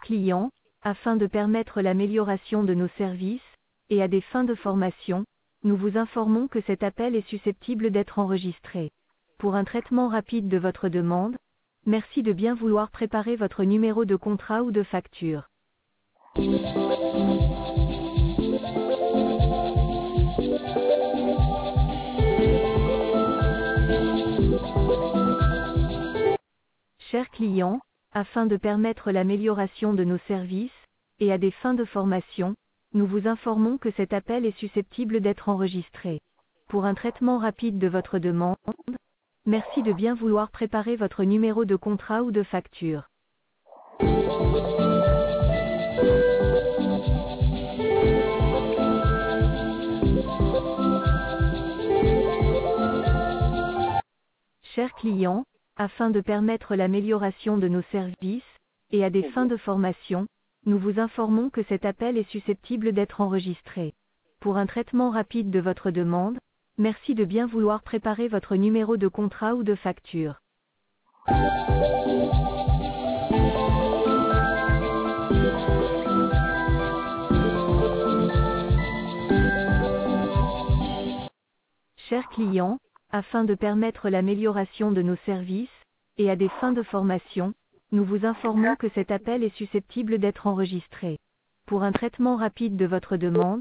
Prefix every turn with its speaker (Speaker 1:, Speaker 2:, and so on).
Speaker 1: clients, afin de permettre l'amélioration de nos services, et à des fins de formation, nous vous informons que cet appel est susceptible d'être enregistré. Pour un traitement rapide de votre demande, merci de bien vouloir préparer votre numéro de contrat ou de facture. Chers clients, afin de permettre l'amélioration de nos services, et à des fins de formation, nous vous informons que cet appel est susceptible d'être enregistré. Pour un traitement rapide de votre demande, merci de bien vouloir préparer votre numéro de contrat ou de facture. Chers clients, afin de permettre l'amélioration de nos services, et à des fins de formation, nous vous informons que cet appel est susceptible d'être enregistré. Pour un traitement rapide de votre demande, merci de bien vouloir préparer votre numéro de contrat ou de facture. Chers clients, afin de permettre l'amélioration de nos services, et à des fins de formation, nous vous informons que cet appel est susceptible d'être enregistré. Pour un traitement rapide de votre demande,